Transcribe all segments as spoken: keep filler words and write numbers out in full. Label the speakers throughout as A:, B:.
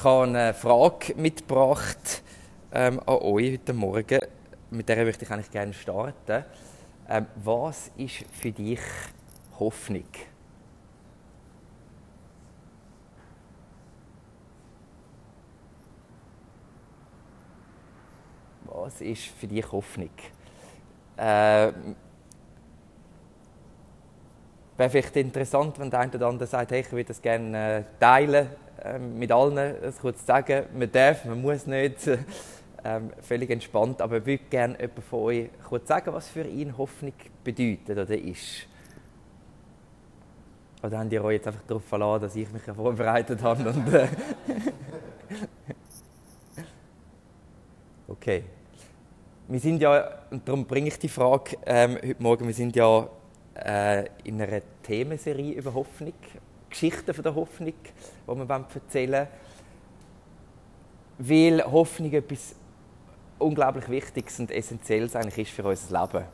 A: habe eine Frage mitgebracht ähm, an euch heute Morgen. Mit der möchte ich eigentlich gerne starten. Ähm, was ist für dich Hoffnung? Was ist für dich Hoffnung? Äh, Wäre vielleicht interessant, wenn der eine oder andere sagt, hey, ich würde das gerne äh, teilen, äh, mit allen, das kurz sagen. Man darf, man muss nicht, äh, völlig entspannt. Aber ich würde gerne jemand von euch kurz sagen, was für ihn Hoffnung bedeutet oder ist. Oder habt ihr euch jetzt einfach darauf verlassen, dass ich mich vorbereitet habe? Und, äh okay. Wir sind ja, und darum bringe ich die Frage ähm, heute Morgen, wir sind ja äh, in einer Themenserie über Hoffnung, Geschichten von der Hoffnung, die wir erzählen wollen, weil Hoffnung etwas unglaublich Wichtiges und Essentielles eigentlich ist für unser Leben.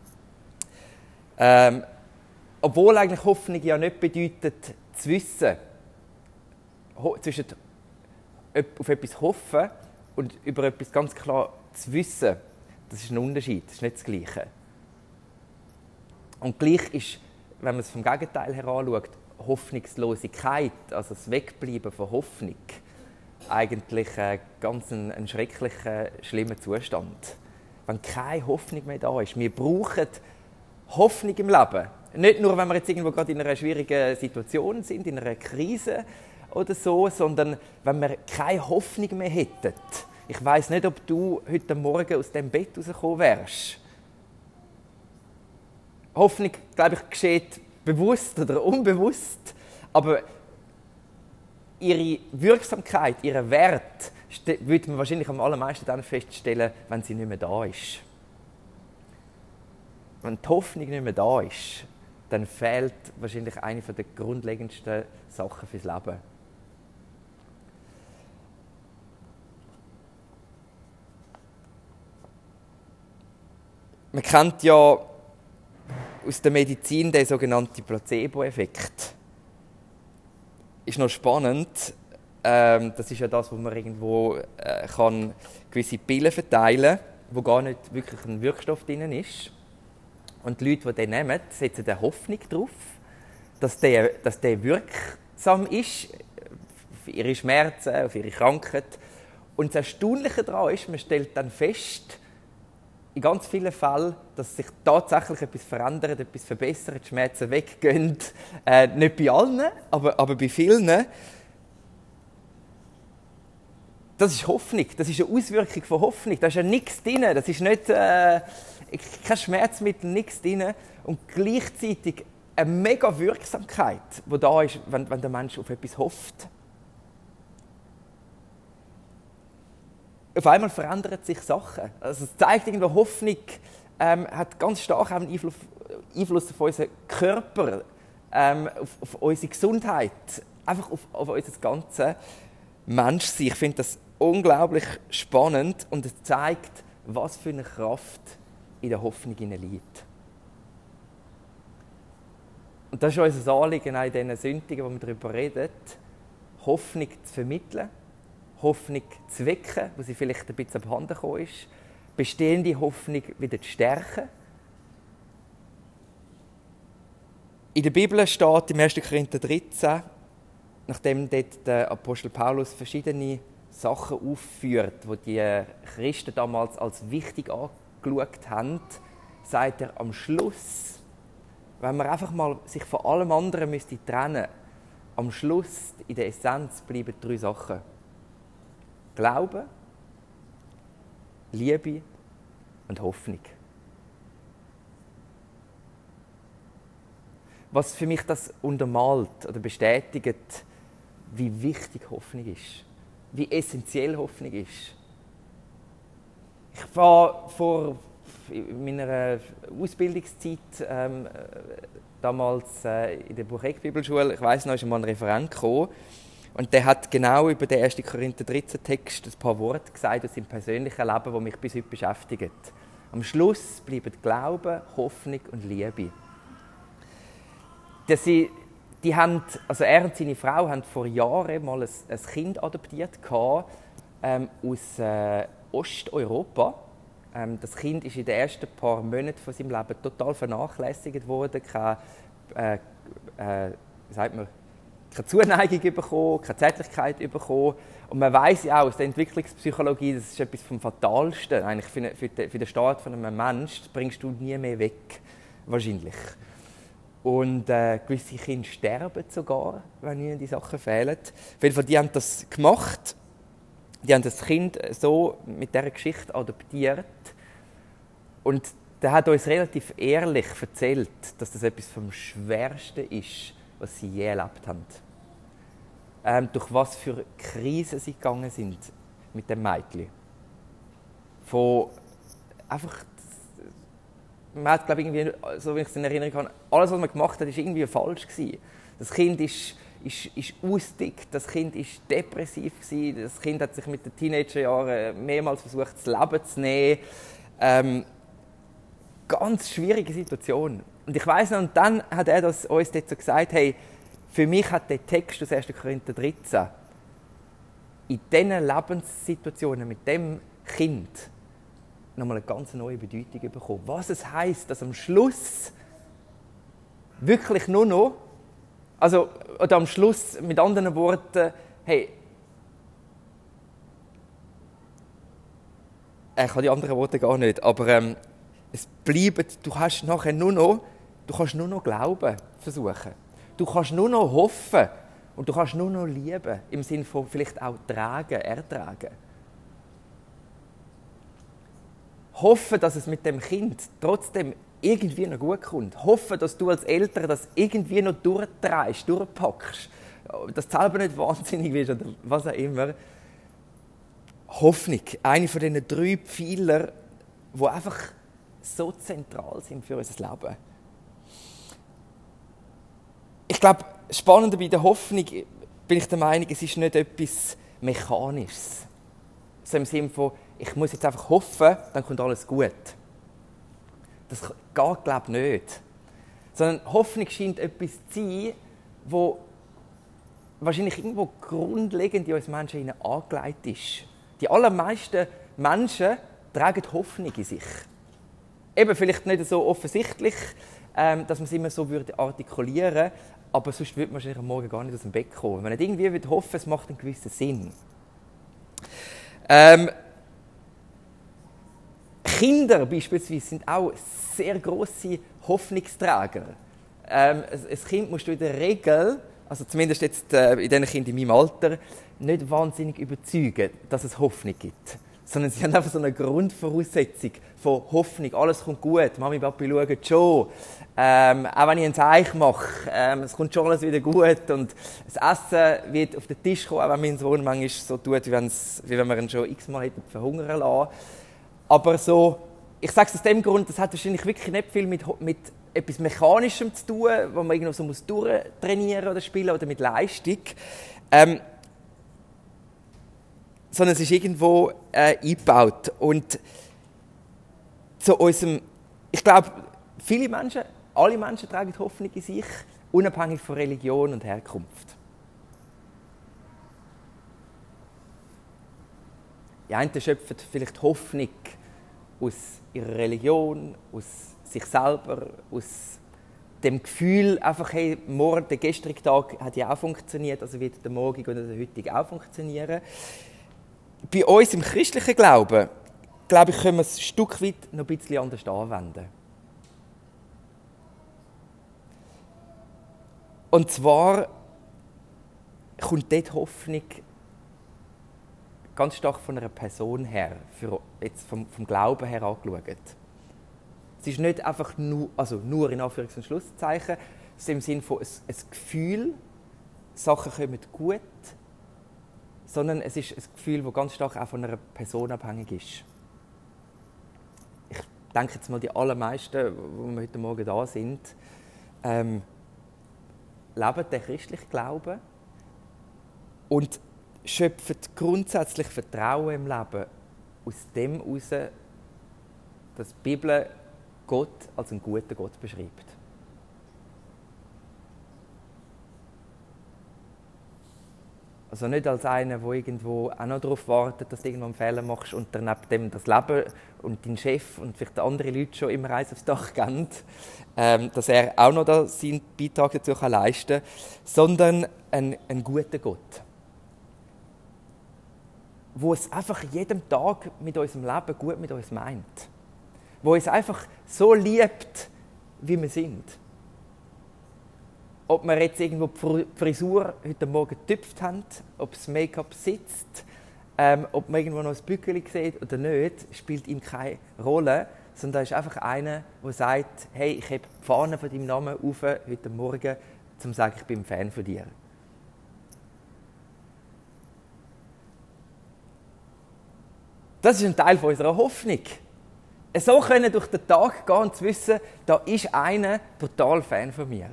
A: Ähm, obwohl eigentlich Hoffnung ja nicht bedeutet, zu wissen, ho- zwischen auf etwas hoffen und über etwas ganz klar zu wissen, das ist ein Unterschied, das ist nicht das Gleiche. Und gleich ist, wenn man es vom Gegenteil her anschaut, Hoffnungslosigkeit, also das Wegbleiben von Hoffnung, eigentlich ein ganz ein, ein schrecklicher, schlimmer Zustand. Wenn keine Hoffnung mehr da ist. Wir brauchen Hoffnung im Leben. Nicht nur, wenn wir jetzt irgendwo gerade in einer schwierigen Situation sind, in einer Krise oder so, sondern wenn wir keine Hoffnung mehr hätten. Ich weiss nicht, ob du heute Morgen aus dem Bett rausgekommen wärst. Hoffnung, glaube ich, geschieht bewusst oder unbewusst, aber ihre Wirksamkeit, ihren Wert, würde man wahrscheinlich am allermeisten dann feststellen, wenn sie nicht mehr da ist. Wenn die Hoffnung nicht mehr da ist, dann fehlt wahrscheinlich eine der grundlegendsten Sachen fürs Leben. Man kennt ja aus der Medizin den sogenannten Placebo-Effekt. Ist noch spannend. Ähm, das ist ja das, wo man irgendwo äh, kann gewisse Pillen verteilen kann, wo gar nicht wirklich ein Wirkstoff drin ist. Und die Leute, die den nehmen, setzen eine Hoffnung darauf, dass der, dass der wirksam ist auf ihre Schmerzen, auf ihre Krankheit. Und das Erstaunliche daran ist, man stellt dann fest, in ganz vielen Fällen, dass sich tatsächlich etwas verändert, etwas verbessert, die Schmerzen weggehen. Äh, nicht bei allen, aber, aber bei vielen. Das ist Hoffnung, das ist eine Auswirkung von Hoffnung. Da ist ja nichts drin, das ist nicht, äh, kein Schmerzmittel, nichts drin. Und gleichzeitig eine mega Wirksamkeit, die da ist, wenn, wenn der Mensch auf etwas hofft. Auf einmal verändern sich Sachen. Also es zeigt irgendwo, Hoffnung ähm, hat ganz stark einen Einfluss, Einfluss auf unseren Körper, ähm, auf, auf unsere Gesundheit, einfach auf, auf unser ganzes Menschsein. Ich finde das unglaublich spannend und es zeigt, was für eine Kraft in der Hoffnung liegt. Und das ist unser Anliegen auch in diesen Sündigen, wo wir darüber reden, Hoffnung zu vermitteln, Hoffnung zu wecken, wo sie vielleicht ein bisschen abhanden gekommen ist, bestehende Hoffnung wieder zu stärken. In der Bibel steht im ersten Korinther dreizehn, nachdem dort der Apostel Paulus verschiedene Sachen aufführt, die die Christen damals als wichtig angeschaut haben, sagt er am Schluss, wenn man einfach mal sich von allem anderen müsste trennen, am Schluss in der Essenz bleiben drei Sachen. Glaube, Liebe und Hoffnung. Was für mich das untermalt oder bestätigt, wie wichtig Hoffnung ist, wie essentiell Hoffnung ist. Ich war vor meiner Ausbildungszeit ähm, damals äh, in der Bucheck-Bibelschule, ich weiss noch, ist mal ein Referent gekommen. Und der hat genau über den ersten Korinther dreizehn Text ein paar Worte gesagt aus seinem persönlichen Leben, die mich bis heute beschäftigen. Am Schluss bleiben Glaube, Hoffnung und Liebe. Dass sie die haben, also er und seine Frau haben vor Jahren mal ein, ein Kind adoptiert, ähm, aus äh, Osteuropa. Ähm, das Kind ist in den ersten paar Monaten von seinem Leben total vernachlässigt worden, keine, äh, äh, wie sagt man, keine Zuneigung bekommen, keine Zärtlichkeit bekommen. Und man weiß ja auch aus der Entwicklungspsychologie, das ist etwas vom Fatalsten eigentlich für, eine, für, den, für den Start von einem Menschen, das bringst du nie mehr weg, wahrscheinlich. Und äh, gewisse Kinder sterben sogar, wenn ihnen die Sachen fehlen. Auf jeden Fall, die haben das gemacht. Die haben das Kind so mit dieser Geschichte adoptiert. Und der hat uns relativ ehrlich erzählt, dass das etwas vom Schwersten ist, was sie je erlebt haben. Ähm, durch was für Krisen sie gegangen sind mit dem Mädchen. Von einfach, man hat, glaube ich, irgendwie, so wie ich es in Erinnerung habe, alles, was man gemacht hat, ist irgendwie falsch gewesen. Das Kind ist, ist, ist ausdickt, das Kind ist depressiv gewesen, das Kind hat sich mit den Teenagerjahren mehrmals versucht, das Leben zu nehmen. Ähm, ganz schwierige Situation. Und ich weiss noch, und dann hat er das uns dort so gesagt, hey, für mich hat der Text aus ersten Korinther dreizehn in diesen Lebenssituationen mit dem Kind nochmal eine ganz neue Bedeutung bekommen. Was es heisst, dass am Schluss wirklich nur noch, also oder am Schluss mit anderen Worten, hey, ich habe die anderen Worte gar nicht, aber ähm, es bleibt, du hast nachher nur noch, du kannst nur noch glauben versuchen. Du kannst nur noch hoffen und du kannst nur noch lieben, im Sinne von vielleicht auch tragen, ertragen. Hoffen, dass es mit dem Kind trotzdem irgendwie noch gut kommt. Hoffen, dass du als Eltern das irgendwie noch durchtreibst, durchpackst. Dass du selber nicht wahnsinnig wirst oder was auch immer. Hoffnung, eine von diesen drei Pfeilern, die einfach so zentral sind für unser Leben. Ich glaube, spannend bei der Hoffnung bin ich der Meinung, es ist nicht etwas Mechanisches. So im Sinne von, ich muss jetzt einfach hoffen, dann kommt alles gut. Das geht, glaube ich, nicht. Sondern Hoffnung scheint etwas zu sein, das wahrscheinlich irgendwo grundlegend in uns Menschen angelegt ist. Die allermeisten Menschen tragen Hoffnung in sich. Eben vielleicht nicht so offensichtlich, ähm, dass man es immer so würde artikulieren würde, aber sonst würde man wahrscheinlich am Morgen gar nicht aus dem Bett kommen. Wenn man nicht irgendwie würde hoffen, es macht einen gewissen Sinn. Ähm, Kinder beispielsweise sind auch sehr grosse Hoffnungsträger. Ähm, ein Kind musst du in der Regel, also zumindest jetzt äh, in diesen Kindern in meinem Alter, nicht wahnsinnig überzeugen, dass es Hoffnung gibt. Sondern sie haben einfach so eine Grundvoraussetzung von Hoffnung. Alles kommt gut, Mami, Papi schauen schon. Ähm, auch wenn ich ein Zeichen mache, ähm, es kommt schon alles wieder gut. Und das Essen wird auf den Tisch kommen, auch wenn mein Sohn manchmal so tut, wie, wie wenn wir ihn schon x-mal hätten verhungern lassen. Aber so, ich sage es aus dem Grund, das hat wahrscheinlich wirklich nicht viel mit, mit etwas Mechanischem zu tun, wo man irgendwo so muss durchtrainieren oder spielen oder mit Leistung. Ähm, sondern es ist irgendwo äh, eingebaut. Und zu unserem, ich glaube, viele Menschen, alle Menschen tragen Hoffnung in sich, unabhängig von Religion und Herkunft. Die einen schöpfen vielleicht Hoffnung aus ihrer Religion, aus sich selber, aus dem Gefühl, einfach, hey, morgen, der gestrige Tag hat ja auch funktioniert, also wird der morgige oder der heutige auch funktionieren. Bei uns im christlichen Glauben, glaube ich, können wir es ein Stück weit noch ein bisschen anders anwenden. Und zwar kommt dort Hoffnung ganz stark von einer Person her, für jetzt vom, vom Glauben her angeschaut. Es ist nicht einfach nur, also nur in Anführungs- und Schlusszeichen, es ist im Sinne von ein, ein Gefühl, Sachen kommen gut, sondern es ist ein Gefühl, das ganz stark auch von einer Person abhängig ist. Ich denke jetzt mal, die allermeisten, die heute Morgen da sind, ähm, leben den christlichen Glauben und schöpfen grundsätzlich Vertrauen im Leben aus dem heraus, dass die Bibel Gott als einen guten Gott beschreibt. Also nicht als einer, der irgendwo auch noch darauf wartet, dass du irgendwo einen Fehler machst und dann neben dem das Leben und dein Chef und vielleicht andere Leute schon immer eins aufs Dach geben, ähm, dass er auch noch da seinen Beitrag dazu kann leisten kann, sondern ein, ein guter Gott, wo es einfach jeden Tag mit unserem Leben gut mit uns meint, wo uns einfach so liebt, wie wir sind. Ob wir jetzt irgendwo die Frisur heute Morgen getüpft haben, ob das Make-up sitzt, ähm, ob man irgendwo noch ein Bückeli sieht oder nicht, spielt ihm keine Rolle. Sondern er ist einfach einer, der sagt, hey, ich habe die Fahne von deinem Namen auf heute Morgen, um zu sagen, ich bin ein Fan von dir. Das ist ein Teil unserer Hoffnung. So können durch den Tag gehen und zu wissen, da ist einer total Fan von mir.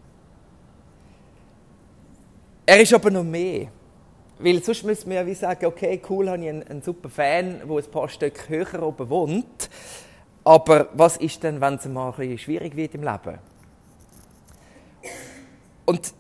A: Er ist aber noch mehr. Weil sonst müssen wir ja wie sagen, okay, cool, habe ich einen, einen super Fan, der ein paar Stück höher oben wohnt. Aber was ist denn, wenn es mal ein bisschen schwierig wird im Leben? Und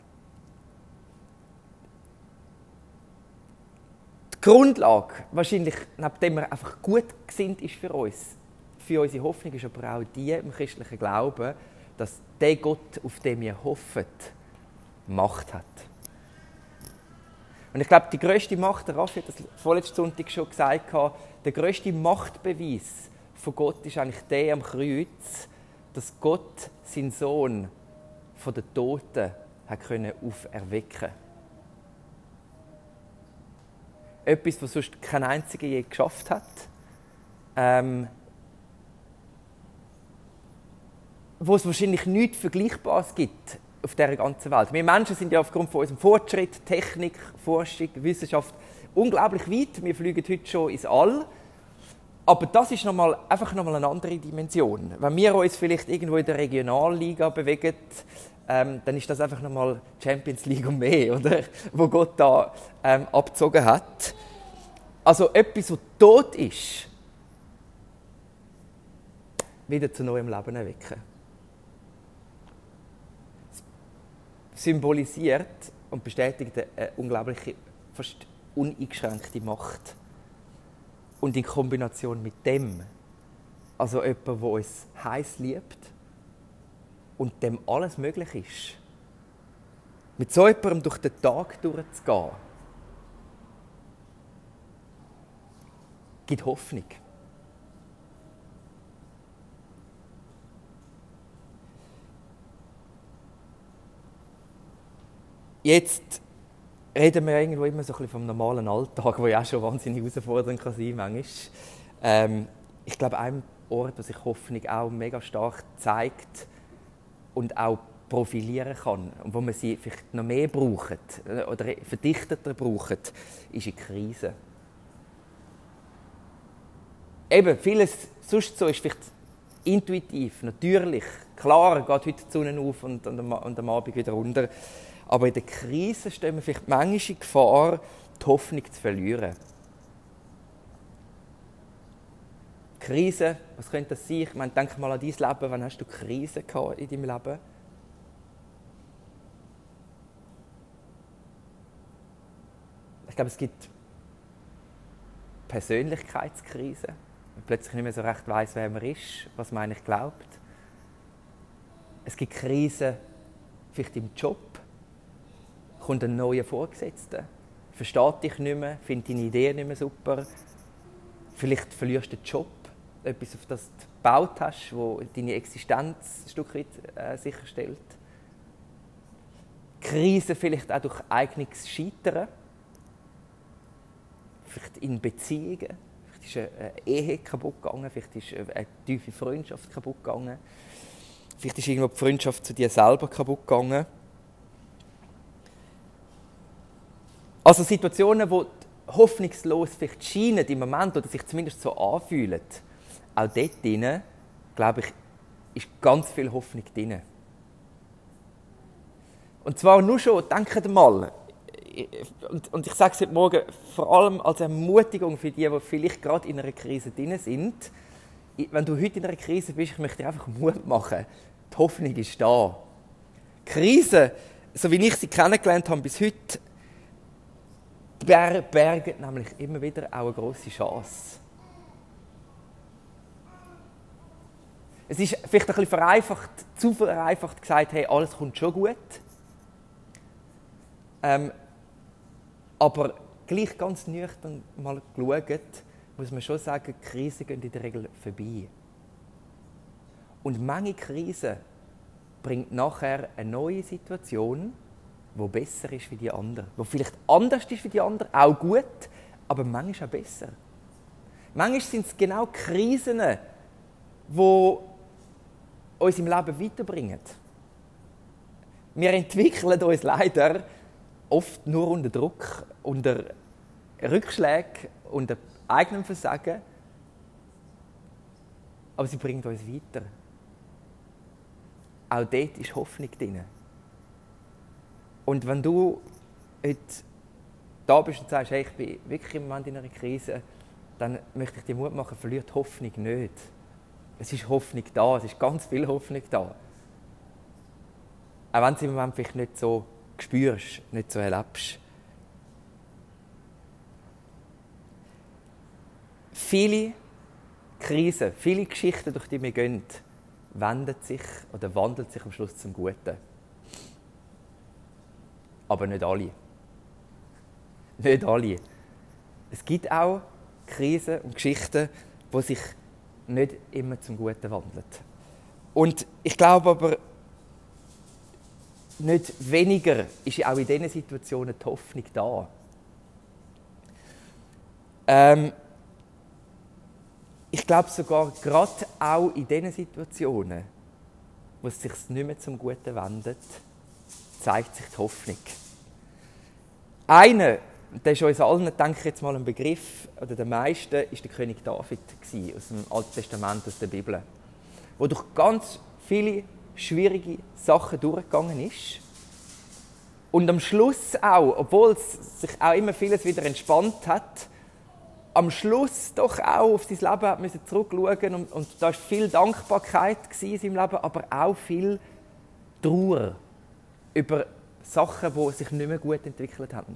A: die Grundlage, wahrscheinlich, nachdem er einfach gut gesinnt ist für uns, für unsere Hoffnung, ist aber auch die im christlichen Glauben, dass der Gott, auf den wir hoffen, Macht hat. Und ich glaube, die grösste Macht, der Raffi hat das vorletzten Sonntag schon gesagt, der grösste Machtbeweis von Gott ist eigentlich der am Kreuz, dass Gott seinen Sohn von den Toten hat können auferwecken. Etwas, was sonst kein einziger je geschafft hat. Ähm, wo es wahrscheinlich nichts Vergleichbares gibt auf dieser ganzen Welt. Wir Menschen sind ja aufgrund von unserem Fortschritt, Technik, Forschung, Wissenschaft unglaublich weit. Wir fliegen heute schon ins All. Aber das ist noch mal, einfach nochmal eine andere Dimension. Wenn wir uns vielleicht irgendwo in der Regionalliga bewegen, ähm, dann ist das einfach nochmal Champions League und mehr, oder? Wo Gott da ähm, abgezogen hat. Also etwas, was tot ist, wieder zu neuem Leben erwecken. Symbolisiert und bestätigt eine unglaubliche, fast uneingeschränkte Macht. Und in Kombination mit dem, also jemand, der uns heiß liebt und dem alles möglich ist, mit so jemandem durch den Tag durchzugehen, gibt Hoffnung. Jetzt reden wir irgendwo immer so ein bisschen vom normalen Alltag, der ja auch schon wahnsinnig herausfordernd kann sein manchmal. Ähm, ich glaube, ein Ort, wo sich Hoffnung auch mega stark zeigt und auch profilieren kann und wo man sie vielleicht noch mehr braucht oder verdichteter braucht, ist in Krisen. Eben, vieles sonst so ist vielleicht intuitiv, natürlich, klar, geht heute die Sonne auf und, und, und am Abend wieder runter. Aber in der Krise stehen wir vielleicht manchmal in Gefahr, die Hoffnung zu verlieren. Krise, was könnte das sein? Ich meine, denk mal an dein Leben. Wann hast du Krise gehabt in deinem Leben? Ich glaube, es gibt Persönlichkeitskrisen. Man plötzlich nicht mehr so recht weiss, wer man ist, was man eigentlich glaubt. Es gibt Krisen vielleicht im Job. Kommt ein neuer Vorgesetzter, versteht dich nicht mehr, findet deine Idee nicht mehr super. Vielleicht verlierst du den Job, etwas, auf das du gebaut hast, das deine Existenz ein Stück weit äh, sicherstellt. Krise vielleicht auch durch eigenes Scheitern. Vielleicht in Beziehungen. Vielleicht ist eine Ehe kaputt gegangen, vielleicht ist eine tiefe Freundschaft kaputt gegangen. Vielleicht ist irgendwo die Freundschaft zu dir selber kaputt gegangen. Also Situationen, die hoffnungslos vielleicht scheinen im Moment oder sich zumindest so anfühlen, auch dort drin, glaube ich, ist ganz viel Hoffnung drin. Und zwar nur schon, denkt mal, und, und ich sage es heute Morgen vor allem als Ermutigung für die, die vielleicht gerade in einer Krise drin sind. Wenn du heute in einer Krise bist, ich möchte dir einfach Mut machen. Die Hoffnung ist da. Die Krise, so wie ich sie kennengelernt habe bis heute, ber- bergen nämlich immer wieder auch eine grosse Chance. Es ist vielleicht ein bisschen vereinfacht, zu vereinfacht gesagt, hey, alles kommt schon gut. Ähm, aber gleich ganz nüchtern mal geschaut, muss man schon sagen, Krisen gehen in der Regel vorbei. Und manche Krisen bringt nachher eine neue Situation, die besser ist wie die andere. Die vielleicht anders ist wie die andere, auch gut, aber manchmal auch besser. Manchmal sind es genau Krisen, die uns im Leben weiterbringen. Wir entwickeln uns leider oft nur unter Druck, unter Rückschlägen, unter eigenem Versagen. Aber sie bringen uns weiter. Auch dort ist Hoffnung drin. Und wenn du heute da bist und sagst, hey, ich bin wirklich im Moment in einer Krise, dann möchte ich dir Mut machen, verliere die Hoffnung nicht. Es ist Hoffnung da, es ist ganz viel Hoffnung da. Auch wenn du es im Moment vielleicht nicht so spürst, nicht so erlebst. Viele Krisen, viele Geschichten, durch die wir gehen, wenden sich oder wandeln sich am Schluss zum Guten. Aber nicht alle. Nicht alle. Es gibt auch Krisen und Geschichten, die sich nicht immer zum Guten wandeln. Und ich glaube aber, nicht weniger ist auch in diesen Situationen die Hoffnung da. Ähm, ich glaube sogar, gerade auch in diesen Situationen, wo es sich nicht mehr zum Guten wendet, zeigt sich die Hoffnung. Einer, der ist uns allen, denke ich jetzt mal, ein Begriff, oder der meisten, war der König David aus dem Alten Testament, aus der Bibel, der durch ganz viele schwierige Sachen durchgegangen ist. Und am Schluss auch, obwohl es sich auch immer vieles wieder entspannt hat, am Schluss doch auch auf sein Leben hat müssen zurückschauen und, und da war viel Dankbarkeit in seinem Leben, aber auch viel Trauer über Sachen, die sich nicht mehr gut entwickelt haben.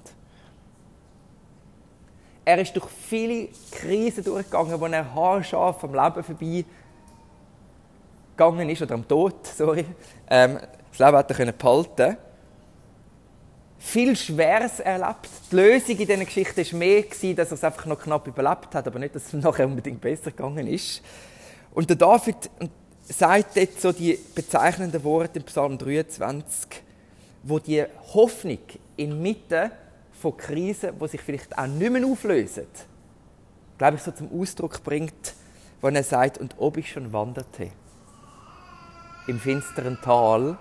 A: Er ist durch viele Krisen durchgegangen, wo er haarscharf am Leben vorbei gegangen ist, oder am Tod, sorry. Ähm, das Leben hat er behalten. Viel Schweres erlebt. Die Lösung in dieser Geschichte war mehr, dass er es einfach noch knapp überlebt hat, aber nicht, dass es nachher unbedingt besser gegangen ist. Und der David sagt jetzt so die bezeichnenden Worte im Psalm dreiundzwanzig, wo die Hoffnung inmitten von Krisen, die sich vielleicht auch nicht mehr auflösen, glaube ich, so zum Ausdruck bringt, wo er sagt, und ob ich schon wanderte im finsteren Tal,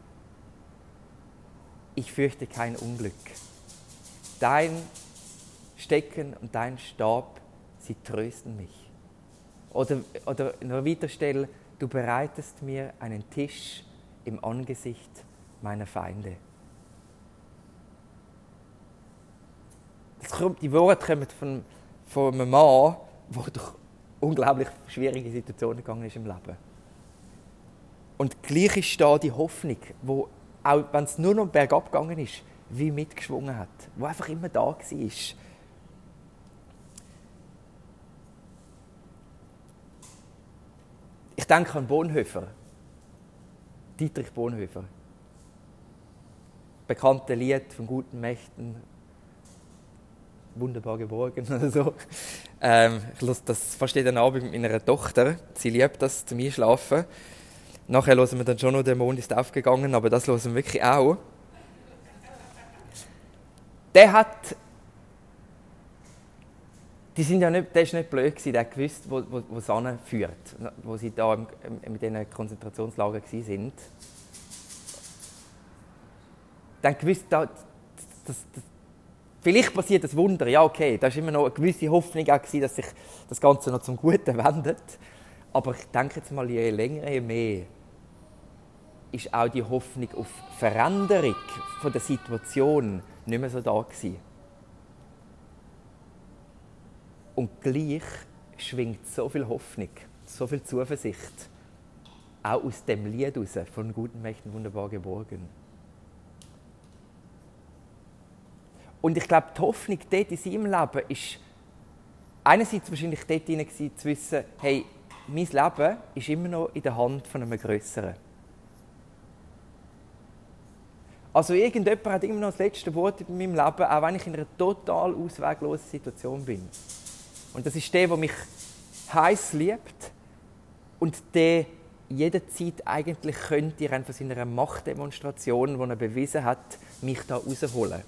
A: ich fürchte kein Unglück. Dein Stecken und dein Stab, sie trösten mich. Oder, oder noch weiter stelle, du bereitest mir einen Tisch im Angesicht meiner Feinde. Das kommt, die Worte kommen von, von einem Mann, der durch unglaublich schwierige Situationen gegangen ist im Leben. Und gleich ist da die Hoffnung, wo auch wenn es nur noch bergab gegangen ist, wie mitgeschwungen hat, wo einfach immer da war. Ich denke an Bonhoeffer, Dietrich Bonhoeffer. Bekannte Lied von guten Mächten, wunderbar geborgen oder so. Ähm, ich höre das fast jeden Abend mit meiner Tochter. Sie liebt das zum Einschlafen. Nachher hören wir dann schon noch, der Mond ist aufgegangen, aber das hören wir wirklich auch. Der hat, die sind ja nicht, der ist nicht blöd gewesen, der hat gewusst, wo, wo, wo es hinführt, wo sie da im, mit diesen Konzentrationslagern waren. Der hat gewusst, da, das, das, vielleicht passiert das Wunder, ja okay, da war immer noch eine gewisse Hoffnung auch gewesen, dass sich das Ganze noch zum Guten wendet. Aber ich denke jetzt mal, je länger, je mehr ist auch die Hoffnung auf Veränderung von der Situation nicht mehr so da gewesen. Und gleich schwingt so viel Hoffnung, so viel Zuversicht, auch aus dem Lied heraus, von guten Mächten wunderbar geborgen. Und ich glaube, die Hoffnung dort in seinem Leben ist einerseits wahrscheinlich dort hinein gewesen, zu wissen, hey, mein Leben ist immer noch in der Hand von einem Grösseren. Also irgendjemand hat immer noch das letzte Wort in meinem Leben, auch wenn ich in einer total ausweglosen Situation bin. Und das ist der, der mich heiß liebt und der jederzeit eigentlich könnte rein von seiner Machtdemonstration, die er bewiesen hat, mich da rausholen.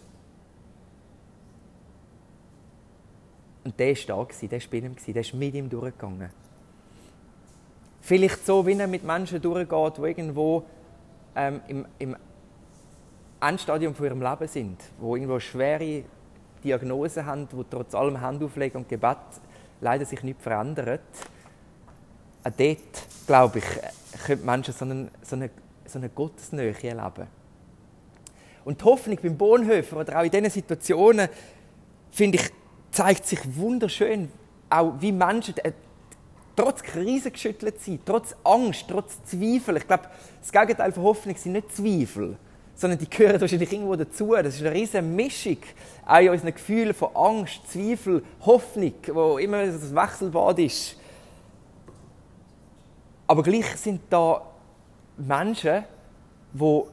A: Und der war da, der war bei ihm, der ist mit ihm durchgegangen. Vielleicht so, wie er mit Menschen durchgeht, die irgendwo ähm, im, im Endstadium von ihrem Leben sind, die irgendwo schwere Diagnosen haben, die trotz allem Handauflegen und Gebet leider sich nicht verändern. Auch dort, glaube ich, können Menschen so eine, so eine, so eine Gottesnähe erleben. Und die Hoffnung beim Bonhoeffer oder auch in diesen Situationen, finde ich, zeigt sich wunderschön, auch wie Menschen äh, trotz Krise geschüttelt sind, trotz Angst, trotz Zweifel. Ich glaube, das Gegenteil von Hoffnung sind nicht Zweifel, sondern die gehören wahrscheinlich irgendwo dazu. Das ist eine riesige Mischung, auch in unseren Gefühlen von Angst, Zweifel, Hoffnung, wo immer das Wechselbad ist. Aber gleich sind da Menschen, die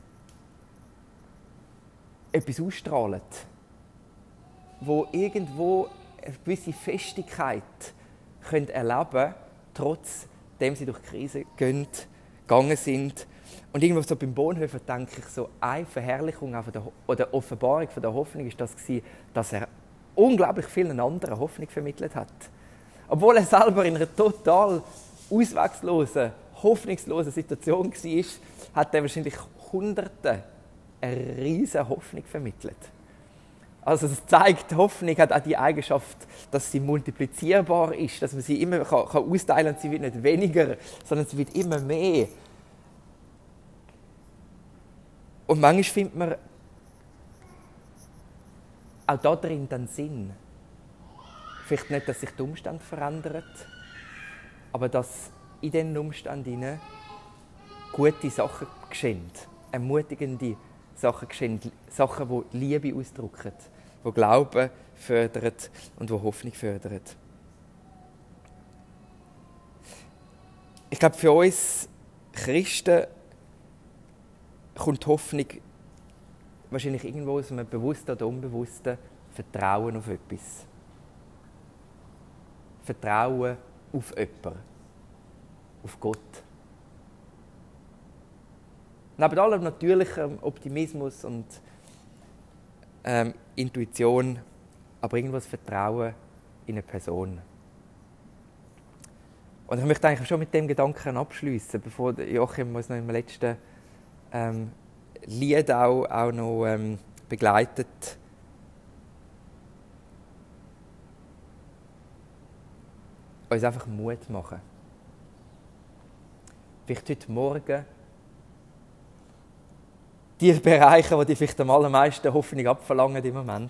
A: etwas ausstrahlen, die irgendwo eine gewisse Festigkeit können erleben können, trotzdem sie durch die Krise gehen, gegangen sind. Und irgendwo so beim Bonhoeffer denke ich, so eine Verherrlichung der, oder Offenbarung von der Hoffnung ist das gewesen, dass er unglaublich vielen anderen Hoffnung vermittelt hat. Obwohl er selber in einer total ausweglosen, hoffnungslosen Situation war, hat er wahrscheinlich Hunderten eine riesige Hoffnung vermittelt. Also das zeigt, Hoffnung hat auch die Eigenschaft, dass sie multiplizierbar ist, dass man sie immer kann, kann austeilen kann und sie wird nicht weniger, sondern sie wird immer mehr. Und manchmal findet man auch da drin dann Sinn. Vielleicht nicht, dass sich die Umstände verändern, aber dass in diesen Umständen gute Sachen geschehen, ermutigende Sachen geschehen, Sachen, die Liebe ausdrücken, die Glauben fördern und die Hoffnung fördern. Ich glaube, für uns Christen kommt die Hoffnung wahrscheinlich irgendwo aus einem bewussten oder unbewussten Vertrauen auf etwas. Vertrauen auf jemanden. Auf Gott. Neben allem natürlichem Optimismus und ähm, Intuition, aber irgendwo das Vertrauen in eine Person. Und ich möchte eigentlich schon mit dem Gedanken abschließen, bevor Joachim uns noch im letzten ähm, Lied auch, auch noch ähm, begleitet. Uns einfach Mut machen. Vielleicht heute Morgen die Bereiche, die dir vielleicht am allermeisten Hoffnung abverlangen im Moment.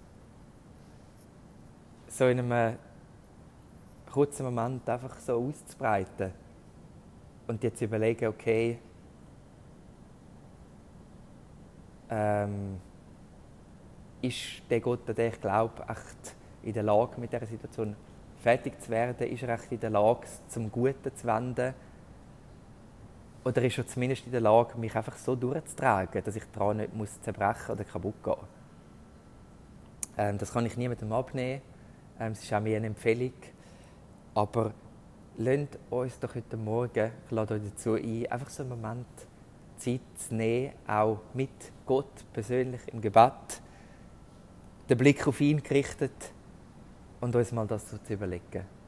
A: So in einem kurzen Moment einfach so auszubreiten und dir zu überlegen, okay, ähm, ist der Gott, an den ich glaube, echt in der Lage, mit dieser Situation fertig zu werden? Ist er echt in der Lage, zum Guten zu wenden? Oder ist er zumindest in der Lage, mich einfach so durchzutragen, dass ich daran nicht muss zerbrechen oder kaputt gehen muss? Ähm, das kann ich niemandem abnehmen. Ähm, es ist auch mir eine Empfehlung. Aber lasst uns doch heute Morgen, ich lade euch dazu ein, einfach so einen Moment Zeit zu nehmen, auch mit Gott persönlich im Gebet, den Blick auf ihn gerichtet und uns mal das so zu überlegen.